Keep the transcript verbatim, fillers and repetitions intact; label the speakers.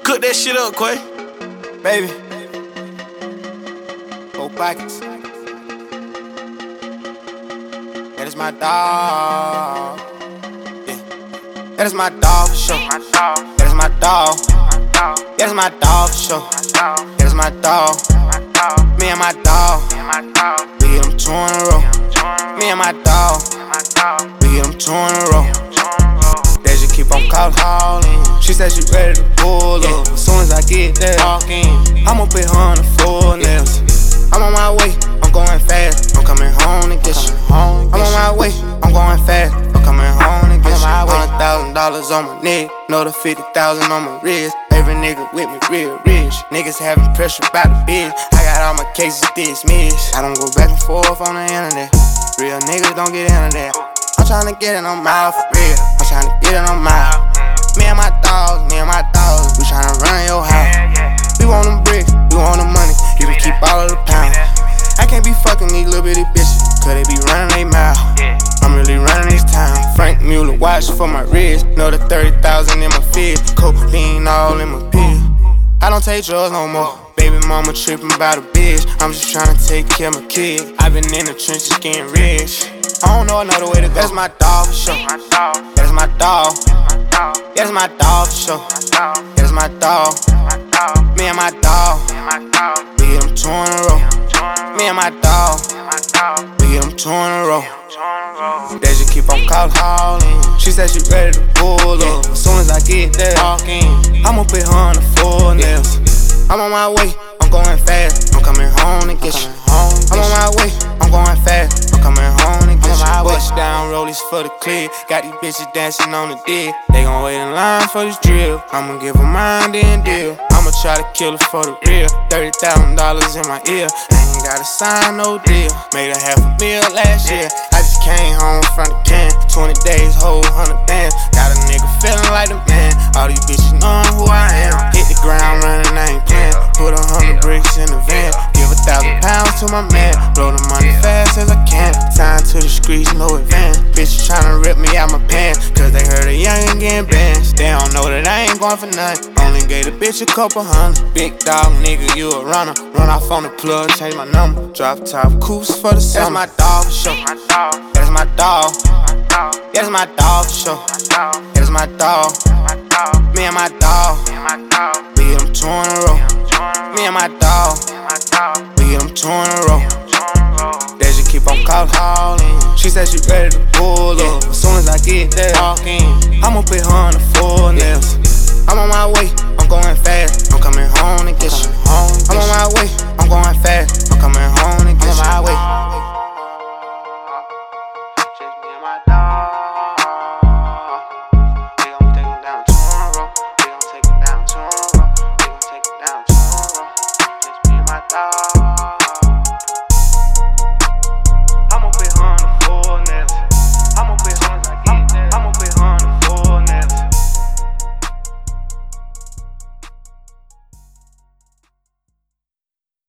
Speaker 1: Cook that shit up, Quay.
Speaker 2: Baby, four pockets. That is my dog. Yeah. That is my dog for sure. That is my dog. That is my dog for sure. That is my dog. Me and my dog. We get them two in a row. Me and my dog. We get them two in a row. They just keep on calling. She said she ready to pull up. As soon as I get there, I'ma put her on the floor nails. I'm on my way, I'm going fast. I'm coming home to get you. I'm on my way, I'm going fast. I'm coming home to get you. Hundred thousand dollars on my neck, another fifty thousand on my wrist. Every nigga with me real rich. Niggas having pressure by the bitch. I got all my cases dismissed. I don't go back and forth on the internet. Real niggas don't get into that. I'm tryna get it on my for real. I'm tryna get it on my. Me and my dogs, me and my dogs, we tryna run your house. We want them bricks, we want the money, you can keep all of the pounds. I can't be fucking these little bitty bitches, cause they be running they mouth. I'm really running this town. Frank Mueller watch for my wrist, another thirty thousand in my fist, cocaine all in my pills. I don't take drugs no more. Baby mama trippin' about a bitch. I'm just tryna take care of my kid. I been in the trenches getting rich. I don't know another way to go. That's my dog for sure. That's my dog. That's my dog for sure. That's my dog. Me and my dog. We get them two in a row. Me and my dog. We get them two in a row. They just keep on calling. She said she ready to pull up. As soon as I get there, I'ma put her on the floor nails. I'm on my way, I'm going fast. I'm coming home to get you. I'm on my way, I'm going fast. I'm coming home to get you. Bust down rollies for the clear. Got these bitches dancing on the dick. They gon' wait in line for this drill. I'ma give her mine, then deal. I'ma try to kill her for the real. Thirty thousand dollars in my ear. I ain't gotta sign no deal. Made a half a meal last year. I just came home from the camp. Twenty days, whole hundred bands. Got a nigga feeling like a man. All these bitches knowin' who I am. Hit the ground running, I ain't playing. Put a hundred bricks in the van. Give a thousand pounds to my man. Blow the money fast as I can. Sign to the streets, no advance. Bitches tryna rip me out my pants, cause they heard a youngin' getting bands. They don't know that I ain't going for nothing. Only gave the bitch a couple hundred. Big dog nigga, you a runner. Run off on the plug, change my number. Drop top coops for the summer. That's my dog for sure. That's my dog. That's my dog for sure. That's my dog. Me and my dog. We get them two in a row. Me and my dog. We get them two in a row. They just keep on calling. She said she ready to pull up. As soon as I get there, I'ma put her on the floor.